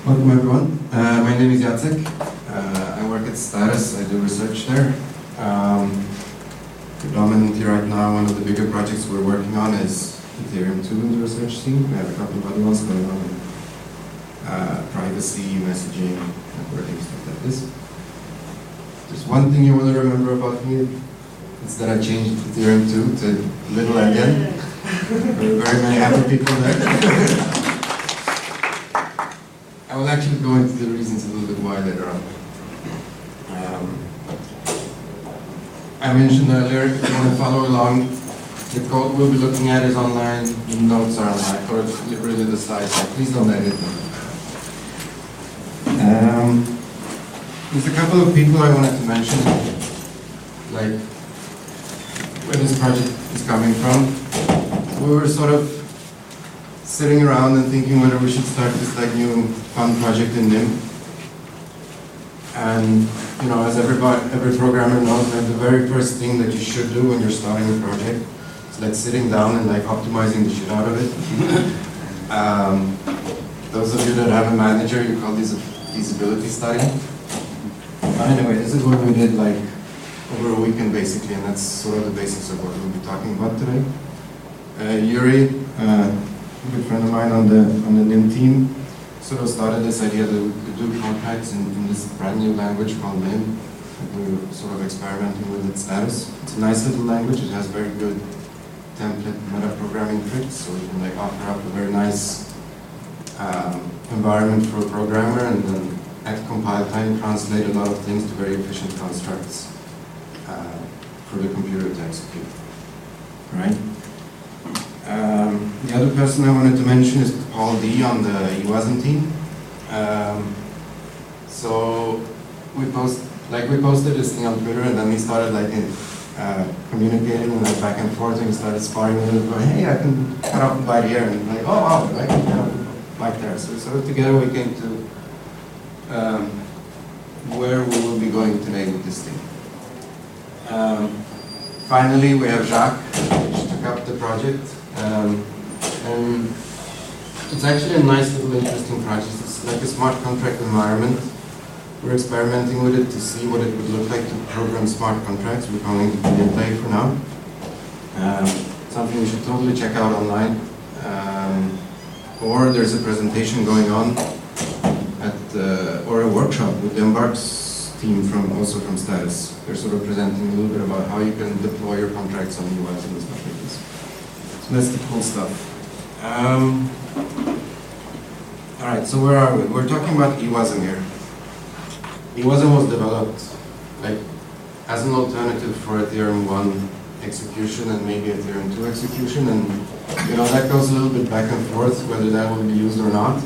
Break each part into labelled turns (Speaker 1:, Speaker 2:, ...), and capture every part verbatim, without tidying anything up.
Speaker 1: Welcome everyone. Uh, my name is Jacek. Uh, I work at Status. I do research there. Um, predominantly right now, one of the bigger projects we're working on is Ethereum two in the research team. We have a couple of other ones going on in uh, privacy, messaging, networking, stuff like this. There's one thing you want to remember about me. It's that I changed Ethereum two to little again. There are very many happy people there. I will actually go into the reasons a little bit why later on. Um, I mentioned earlier, if you want to follow along, the code we'll be looking at is online, the notes are online, or really the slides, so please don't edit them. Um, there's a couple of people I wanted to mention, like where this project is coming from. We were sort of sitting around and thinking whether we should start this like new fun project in N I M. And you know, as everybody, every programmer knows, that the very first thing that you should do when you're starting a project is like sitting down and like optimizing the shit out of it. um, those of you that have a manager, you call this a feasibility study. But anyway, this is what we did like over a weekend basically, and that's sort of the basics of what we'll be talking about today. Uh, Yuri, uh, a good friend of mine on the on the N I M team, sort of started this idea that we could do contracts in, in this brand new language called N I M that we were sort of experimenting with at Status. It's a nice little language. It has very good template meta-programming tricks, so we can like offer up a very nice um, environment for a programmer, and then at compile time translate a lot of things to very efficient constructs uh, for the computer to execute. Right? Um, the other person I wanted to mention is Paul D on the eWasm team. Um, so we post, like we posted this thing on Twitter, and then we started like in, uh, communicating and like back and forth, and we started sparring with it, going, hey, I can cut off a byte here, and like, oh wow, I can cut off a byte there. So sort of together we came to um, where we will be going today with this thing. Um, finally, we have Jacques, which took up the project. Um, and it's actually a nice little interesting project. It's like a smart contract environment. We're experimenting with it to see what it would look like to program smart contracts. We're calling it gameplay for now. Um, something you should totally check out online. Um, or there's a presentation going on at uh, or a workshop with the Embark's team from also from Status. They're sort of presenting a little bit about how you can deploy your contracts on U I and stuff like this. That's the cool stuff. Um, all right, so where are we? We're talking about eWasm here. eWasm was developed like as an alternative for Ethereum one execution and maybe Ethereum two execution, and you know that goes a little bit back and forth whether that will be used or not.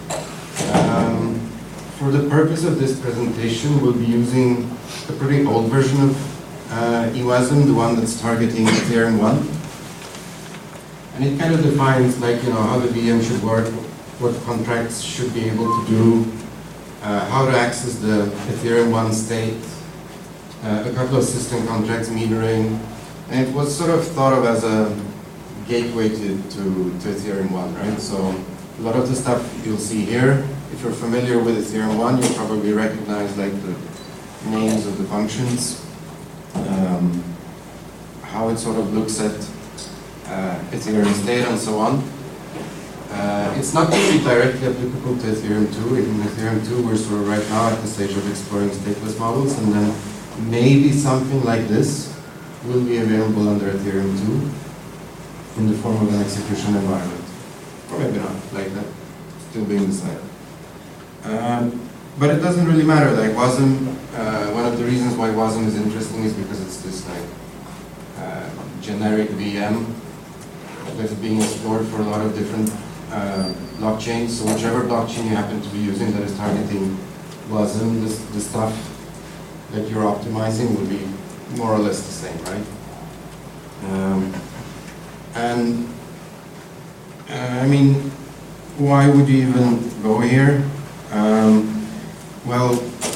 Speaker 1: Um, for the purpose of this presentation, we'll be using a pretty old version of uh, eWasm, the one that's targeting Ethereum one. And it kind of defines, like, you know, how the V M should work, what contracts should be able to do, uh, how to access the Ethereum one state, uh, a couple of system contracts, metering, and it was sort of thought of as a gateway to, to, to Ethereum one, right? So a lot of the stuff you'll see here, if you're familiar with Ethereum one, you'll probably recognize like the names of the functions, um, how it sort of looks at Uh, Ethereum state and so on. Uh, it's not really directly applicable to Ethereum two. In Ethereum two, we're sort of right now at the stage of exploring stateless models, and then maybe something like this will be available under Ethereum two in the form of an execution environment. Or maybe not, like that, still being decided. Um, but it doesn't really matter. Like Wasm, uh, one of the reasons why Wasm is interesting is because it's this like uh, generic V M that's being explored for a lot of different uh, blockchains. So whichever blockchain you happen to be using that is targeting Wasm, this, the stuff that you're optimizing will be more or less the same, right? Um, and uh, I mean, why would you even go here? Um, well,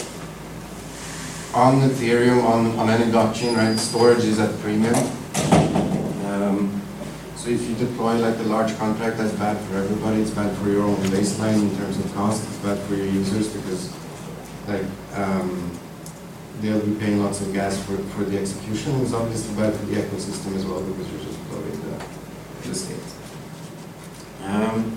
Speaker 1: on Ethereum, on, on any blockchain, right, storage is at premium. Um, So if you deploy like a large contract, that's bad for everybody. It's bad for your own baseline in terms of cost. It's bad for your users because like um, they'll be paying lots of gas for, for the execution. It's obviously bad for the ecosystem as well because you're just blowing the, the state. Um,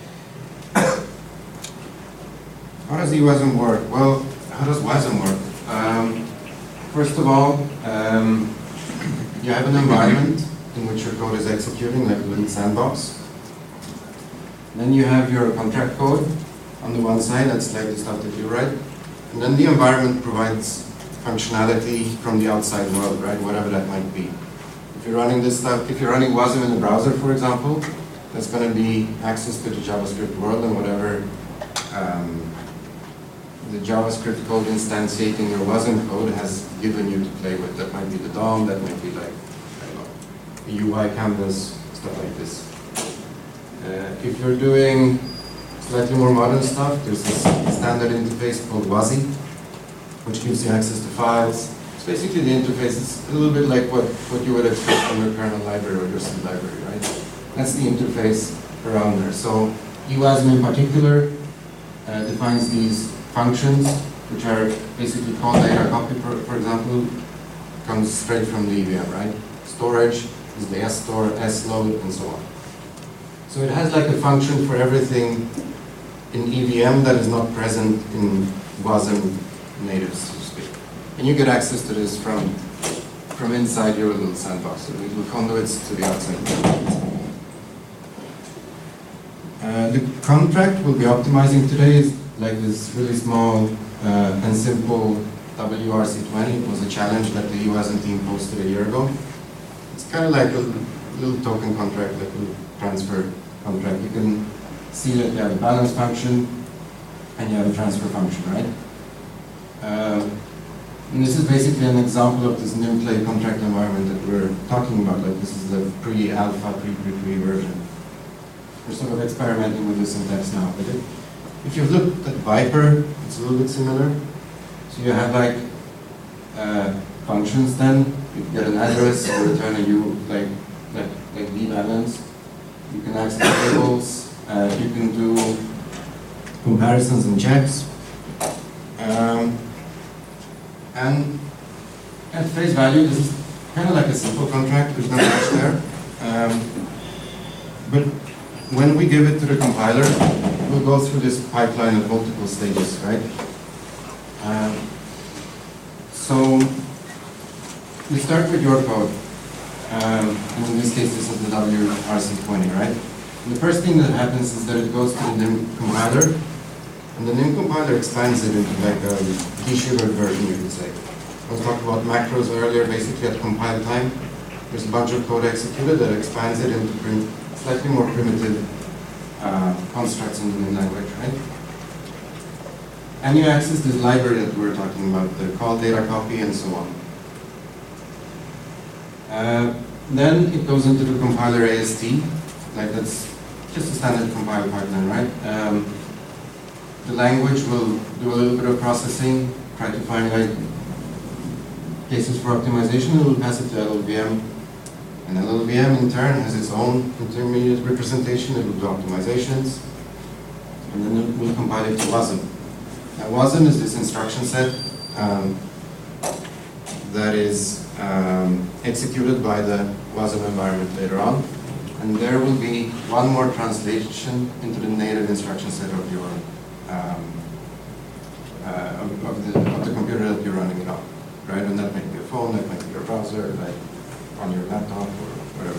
Speaker 1: how does E WASM work? Well, how does WASM work? Um, first of all, um, you have an environment in which your code is executing, like a little sandbox. Then you have your contract code on the one side, that's like the stuff that you write. And then the environment provides functionality from the outside world, right? Whatever that might be. If you're running this stuff, if you're running WASM in the browser, for example, that's going to be access to the JavaScript world and whatever um, the JavaScript code instantiating your WASM code has given you to play with. That might be the D O M, that might be like, I don't know, a U I canvas, stuff like this. Uh, if you're doing slightly more modern stuff, there's this standard interface called WASI, which gives you access to files. It's basically the interface. It's a little bit like what, what you would expect from your kernel library or your C library, right? That's the interface around there. So E WASM in particular uh, defines these functions, which are basically call data copy, for, for example, comes straight from the E V M, right? Storage is the S store, S load, and so on. So it has like a function for everything in E V M that is not present in WASM natives, so to speak. And you get access to this from, from inside your little sandbox, so little conduits to the outside. Uh, the contract we'll be optimizing today is like this really small uh, and simple W R C twenty. It was a challenge that the E WASM team posted a year ago. It's kind of like a little token contract, like a little transfer contract. You can see that you have a balance function and you have a transfer function, right? Uh, and this is basically an example of this new play contract environment that we're talking about. Like this is the pre-alpha, pre-pre-pre version. We're sort of experimenting with the syntax now. But it, if you've looked at Viper, it's a little bit similar. So you have like uh, functions then. You get an address, you return a U, like like like vbalance. You can access tables. Uh, you can do comparisons and checks. Um, and at face value, this is kind of like a simple contract. There's not much there. Um, but when we give it to the compiler, we'll go through this pipeline of multiple stages, right? Um, so we start with your code. Um, and in this case, this is the W R C twenty, right? And the first thing that happens is that it goes to the N I M compiler, and the N I M compiler expands it into like a desugared version, you could say. I was talking about macros earlier. Basically, at compile time, there's a bunch of code executed that expands it into prim slightly more primitive uh, constructs in the N I M language, right? And you access this library that we were talking about, the call data copy and so on. Uh, then it goes into the compiler A S T, like that's just a standard compile pipeline, right? Um, the language will do a little bit of processing, try to find like cases for optimization, it will pass it to L L V M. And L L V M in turn has its own intermediate representation, it will do optimizations, and then it will compile it to WASM. Now WASM is this instruction set um, that is um, executed by the WASM environment later on. And there will be one more translation into the native instruction set of your um, uh, of, of, the, of the computer that you're running it on, right? And that might be a phone, that might be your browser, like on your laptop or whatever.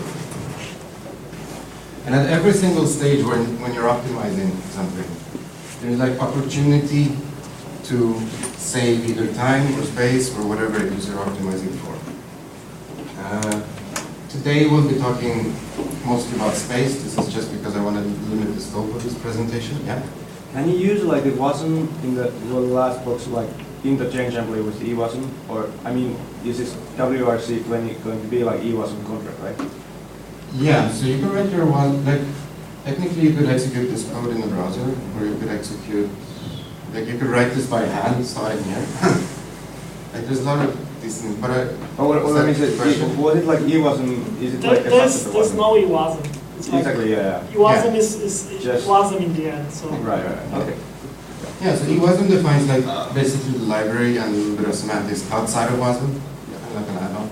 Speaker 1: And at every single stage when, when you're optimizing something, there's like opportunity to save either time or space or whatever it is you're optimizing for. Uh, today we'll be talking mostly about space. This is just because I want to limit the scope of this presentation. Yeah.
Speaker 2: Can you use like it wasn't in the, the last box like interchangeably with E WASM, or I mean, is this W R C twenty going to be like E WASM contract, right?
Speaker 1: Yeah. So you can write your one like technically you could execute this code in the browser, or you could execute like you could write this by hand starting here. Like there's a lot of these things. But I,
Speaker 2: Oh, what, what I mean is, it,
Speaker 1: question?
Speaker 2: was it like E wasn't? Is it
Speaker 3: There,
Speaker 2: like a
Speaker 3: there's
Speaker 2: subset of
Speaker 3: there's
Speaker 2: wasm?
Speaker 3: no E wasm. It's like
Speaker 2: Exactly. Yeah.
Speaker 3: E wasm
Speaker 1: Yeah.
Speaker 3: is is
Speaker 2: Just-
Speaker 3: wasm in the end. So
Speaker 2: Right. Right. Okay.
Speaker 1: Yeah, so E WASM defines like basically the library and a little bit of semantics outside of WASM, like an add-on.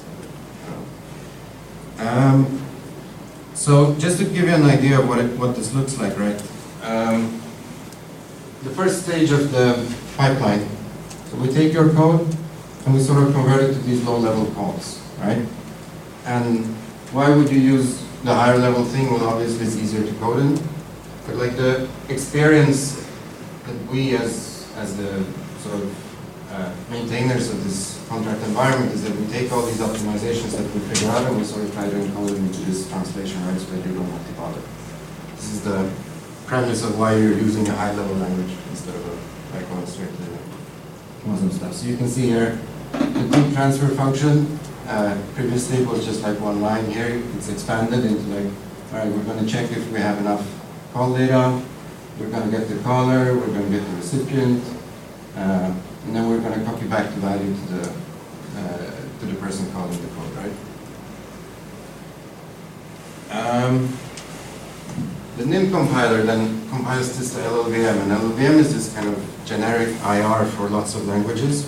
Speaker 1: Um, so just to give you an idea of what it, what this looks like, right? Um, the first stage of the pipeline, so we take your code and we sort of convert it to these low-level calls, right? And why would you use the higher level thing? Well, obviously it's easier to code in, but like the experience that we as as the sort of uh, maintainers of this contract environment is that we take all these optimizations that we figure out and we sort of try to encode them into this translation, right, so that you don't have to bother. This is the premise of why you're using a high-level language instead of a like going straight to the WASM stuff. So you can see here the group transfer function. Uh, previously it was just like one line. Here it's expanded into like, all right, we're going to check if we have enough call data. We're going to get the caller, we're going to get the recipient, uh, and then we're going to copy back the value to the uh, to the person calling the code, right? Um, the N I M compiler then compiles this to L L V M, and L L V M is this kind of generic I R for lots of languages.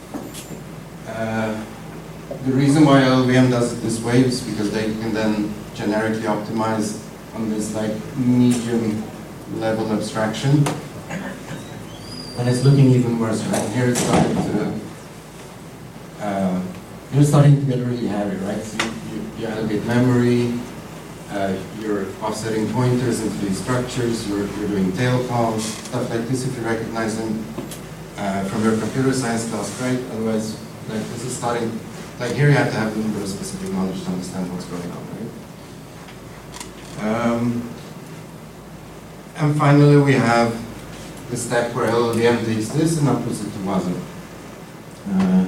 Speaker 1: Uh, the reason why L L V M does it this way is because they can then generically optimize on this like medium level abstraction, and it's looking even worse, right? Here it's starting to, uh, here it's starting to get really heavy, right? So you, you, you allocate memory, uh, you're offsetting pointers into these structures, you're, you're doing tail calls, stuff like this. If you recognize them uh, from your computer science class, great. Otherwise, like this is starting, like here you have to have a little bit of specific knowledge to understand what's going on, right? Um, And finally, we have the step where L L V M takes this and outputs it to WASM. Uh,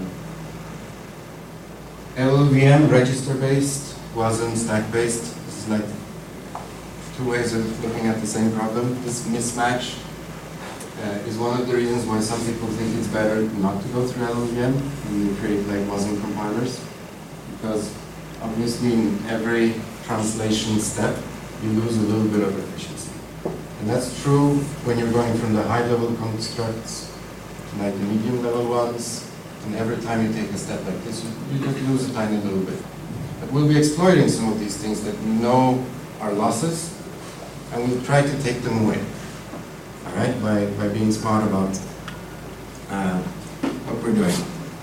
Speaker 1: L L V M, register-based, WASM, stack-based. This is like two ways of looking at the same problem. This mismatch uh, is one of the reasons why some people think it's better not to go through L L V M and you create like WASM compilers. Because obviously in every translation step, you lose a little bit of efficiency. And that's true when you're going from the high-level constructs to like the medium-level ones. And every time you take a step like this, you, you just lose a tiny little bit. But we'll be exploiting some of these things that we know are losses, and we'll try to take them away. All right, by by being smart about uh, what we're doing.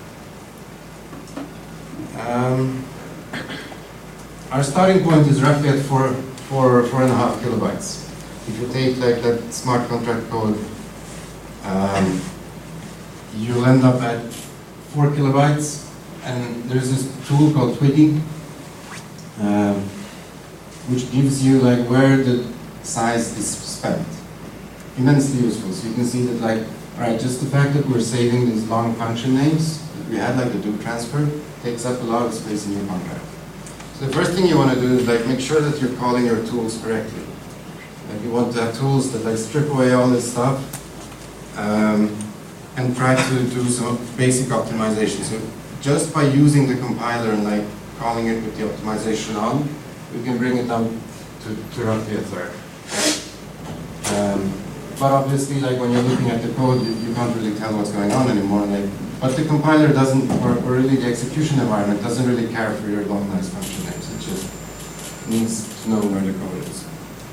Speaker 1: Um, our starting point is roughly at four, four, four and a half kilobytes. If you take like that smart contract code, um, you'll end up at four kilobytes, and there's this tool called Twiggy, um, which gives you like where the size is spent. Immensely useful. So you can see that like, all right, just the fact that we're saving these long function names that we had, like the do transfer, takes up a lot of space in your contract. So the first thing you want to do is like make sure that you're calling your tools correctly. Like you want to have tools that like strip away all this stuff um, and try to do some basic optimization. So just by using the compiler and like calling it with the optimization on, we can bring it down to, to roughly a third. Um, but obviously, like when you're looking at the code, you, you can't really tell what's going on anymore. Like, but the compiler doesn't, or, or really the execution environment doesn't really care for your long, nice function names. It just needs to know where the code is.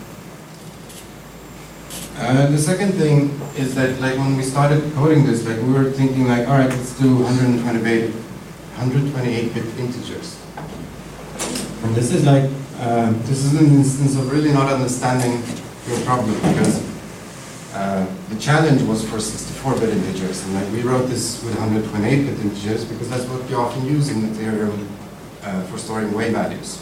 Speaker 1: Uh, the second thing is that, like, when we started coding this, like, we were thinking, like, all right, let's do one hundred twenty-eight bit integers. And this is like, uh, this is an instance of really not understanding your problem, because uh, the challenge was for sixty-four bit integers, and like we wrote this with one hundred twenty-eight bit integers because that's what you often use in Ethereum uh, for storing way values.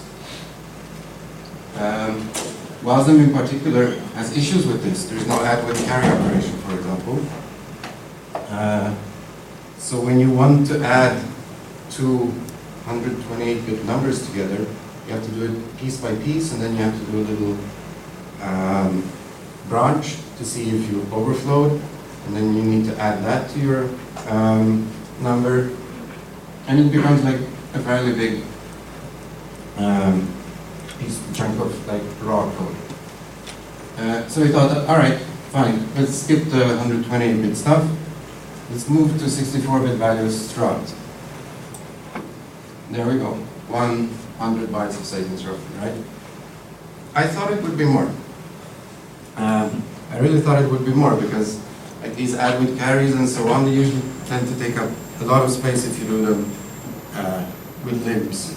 Speaker 1: Um, WASM in particular has issues with this. There's no add with carry operation, for example. Uh, so when you want to add two one hundred twenty-eight bit numbers together, you have to do it piece by piece, and then you have to do a little um, branch to see if you overflowed, and then you need to add that to your um, number. and it becomes like a fairly big um, piece, chunk of like raw code. Uh, so we thought, that, all right, fine, let's skip the one hundred twenty-eight bit stuff. Let's move to sixty-four bit values throughout. There we go, one hundred bytes of savings roughly, right? I thought it would be more. Um, I really thought it would be more because like these add with carries and so on, they usually tend to take up a lot of space if you do them uh, with libs.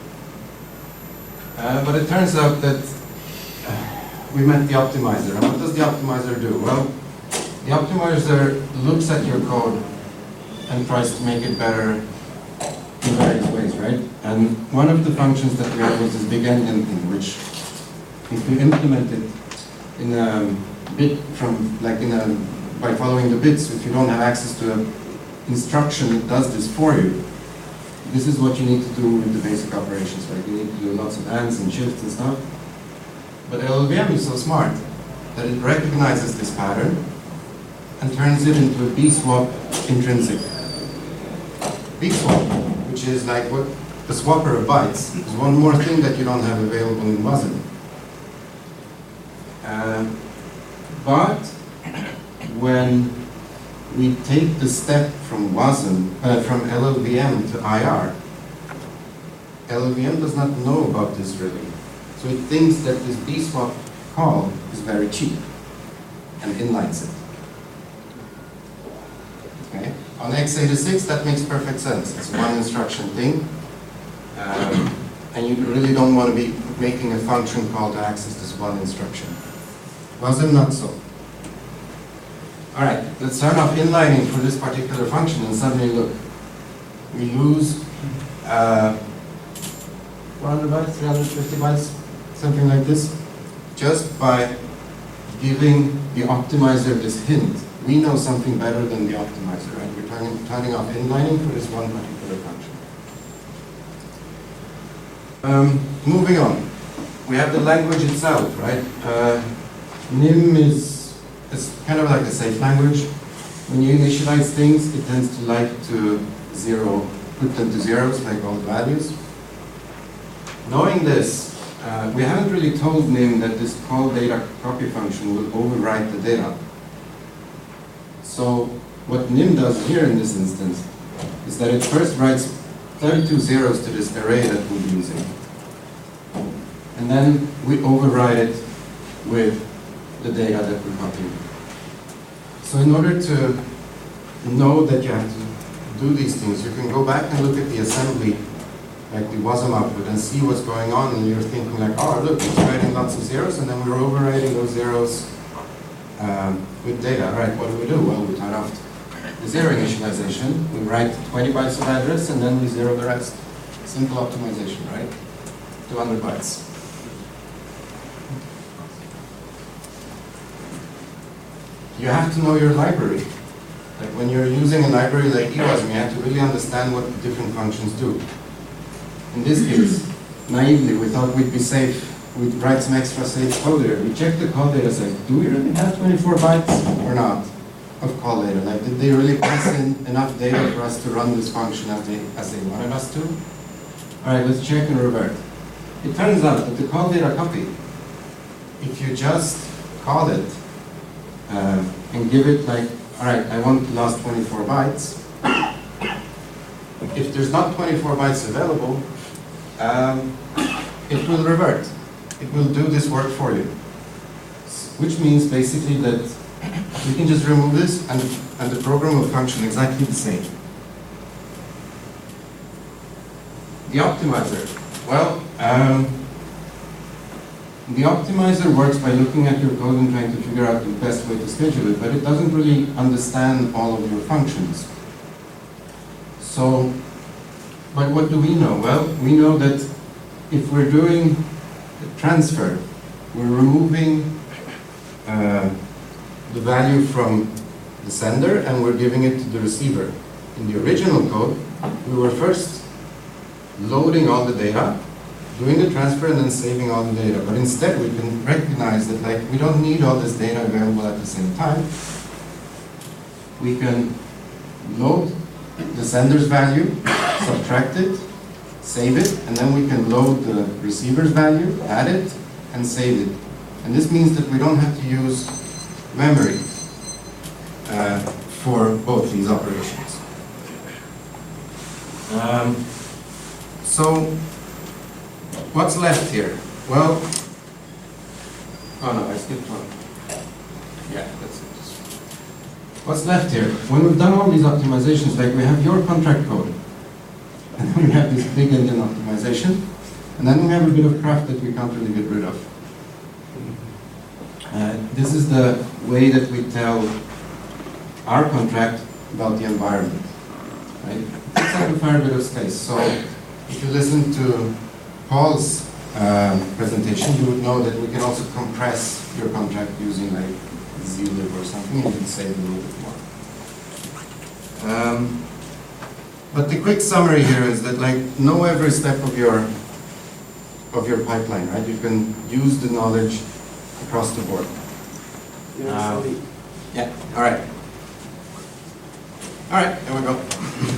Speaker 1: Uh, but it turns out that uh, we met the optimizer. And what does the optimizer do? Well, the optimizer looks at your code and tries to make it better in various ways, right? And one of the functions that we had was this big endian thing, which if you implement it in a bit from, like in a, by following the bits, if you don't have access to an instruction that does this for you, this is what you need to do with the basic operations, right? You need to do lots of ands and shifts and stuff. But L L V M is so smart that it recognizes this pattern and turns it into a B-swap intrinsic. B-swap, which is like what the swapper of bytes, is one more thing that you don't have available in WASM. Uh, but when we take the step from WASM, uh, from L L V M to I R, L L V M does not know about this really. So it thinks that this B-swap call is very cheap and inlines it. Okay. On x eighty-six, that makes perfect sense. It's a one instruction thing. Um, and you really don't want to be making a function call to access this one instruction. WASM not so. All right, let's turn off inlining for this particular function and suddenly look, we lose uh, four hundred bytes, three hundred fifty bytes, something like this, just by giving the optimizer this hint. We know something better than the optimizer, right? We're turning, turning off inlining for this one particular function. Um, moving on, we have the language itself, right? Uh, N I M is, is kind of like a safe language. When you initialize things, it tends to like to zero, put them to zeros, like all values. Knowing this, uh, we haven't really told N I M that this call data copy function will overwrite the data. So what N I M does here in this instance is that it first writes thirty-two zeros to this array that we'll be using. And then we override it with the data that we're copying. So in order to know that you have to do these things, you can go back and look at the assembly, like the WASM output, and see what's going on, and you're thinking like, oh look, it's writing lots of zeros, and then we're overriding those zeros um, with data. All right, what do we do? Well, we turn off the zero initialization, we write twenty bytes of address, and then we zero the rest. Simple optimization, right? two hundred bytes. You have to know your library. Like when you're using a library like eWASM, you have to really understand what the different functions do. In this case, naively, we thought we'd be safe. We'd write some extra safe code there. We checked the call data set. Do we really have twenty-four bytes or not of call data? Like, did they really pass in enough data for us to run this function as they, as they wanted us to? All right, let's check and revert. It turns out that the call data copy, if you just call it um, and give it like, all right, I want the last twenty-four bytes. If there's not twenty-four bytes available, um, it will revert. It will do this work for you. Which means basically that we can just remove this and, and the program will function exactly the same. The optimizer. Well, um, the optimizer works by looking at your code and trying to figure out the best way to schedule it, but it doesn't really understand all of your functions. So, but what do we know? Well, we know that if we're doing a transfer, we're removing uh, the value from the sender and we're giving it to the receiver. In the original code, we were first loading all the data, doing the transfer and then saving all the data. But instead, we can recognize that like we don't need all this data available at the same time. We can load the sender's value, subtract it, save it, and then we can load the receiver's value, add it, and save it. And this means that we don't have to use memory uh, for both these operations. Um, so, what's left here? Well, oh no, I skipped one. Yeah, that's it. What's left here? When we've done all these optimizations, like we have your contract code, and then we have this big engine optimization, and then we have a bit of craft that we can't really get rid of. Uh, this is the way that we tell our contract about the environment, right? It takes up a fair bit of space. So if you listen to Paul's um, presentation, you would know that we can also compress your contract using like zlib or something, and you can save a little bit more. Um, but the quick summary here is that like know every step of your of your pipeline, right? You can use the knowledge across the board.
Speaker 4: Yeah,
Speaker 1: Um,
Speaker 4: sorry.
Speaker 1: Yeah, all right. All right, there we go.